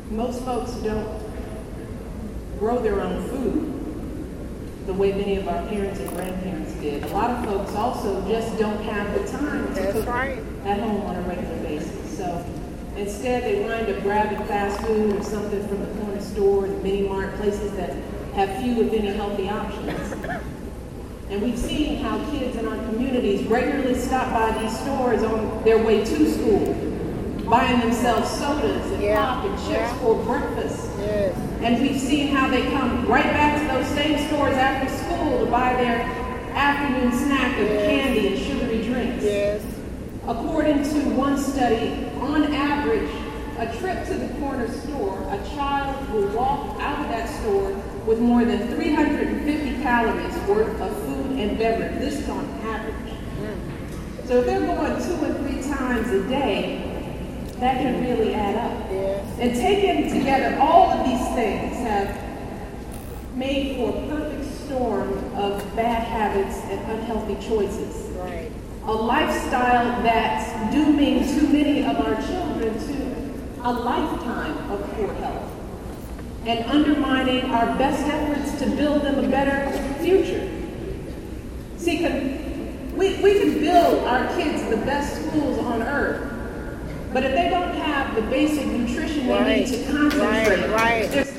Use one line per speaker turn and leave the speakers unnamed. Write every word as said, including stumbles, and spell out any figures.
Most folks don't grow their own food the way many of our parents and grandparents did. A lot of folks also just don't have the time to
That's
cook
right.
at home on a regular basis. So instead, they wind up grabbing fast food or something from the corner store, the mini mart, places that have few, if any, healthy options. And we've seen how kids in our communities regularly stop by these stores on their way to school, buying themselves sodas and
Yeah.
pop and chips
Yeah.
for breakfast.
Yes.
And we've seen how they come right back to those same stores after school to buy their afternoon snack of
Yes.
candy and sugary drinks.
Yes.
According to one study, on average, a trip to the corner store, a child will walk out of that store with more than three hundred fifty calories worth of food and beverage. This is on average. So if they're going two and three times a day, that can really add up.
Yes.
And taken together, all of these things have made for a perfect storm of bad habits and unhealthy choices.
Right.
A lifestyle that's dooming too many of our children to a lifetime of poor health and undermining our best efforts to build them a better future. See, we, we can build our kids the best schools on earth, but if they don't have the basic nutrition they
Right.
need to concentrate,
Right. Right.
there's